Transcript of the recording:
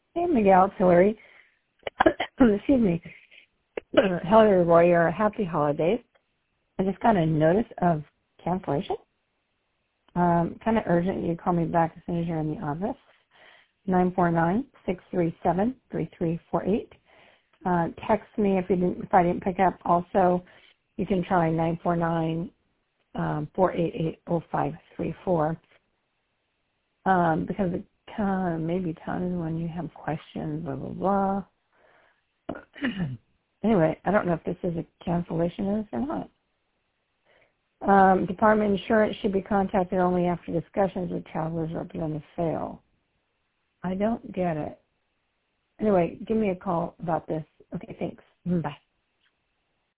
Hey, Miguel, it's Hillary. Excuse me. Hillary Warrior, happy holidays. I just got a notice of cancellation. Kind of urgent. You call me back as soon as you're in the office. 949-637-3348. Text me if I didn't pick up. Also, you can try 949-488-0534. Because the maybe ton is when you have questions, blah, blah, blah. Anyway, I don't know if this is a cancellation notice or not. Department insurance should be contacted only after discussions with travelers representative fail. I don't get it. Anyway, give me a call about this. Okay, thanks. Bye.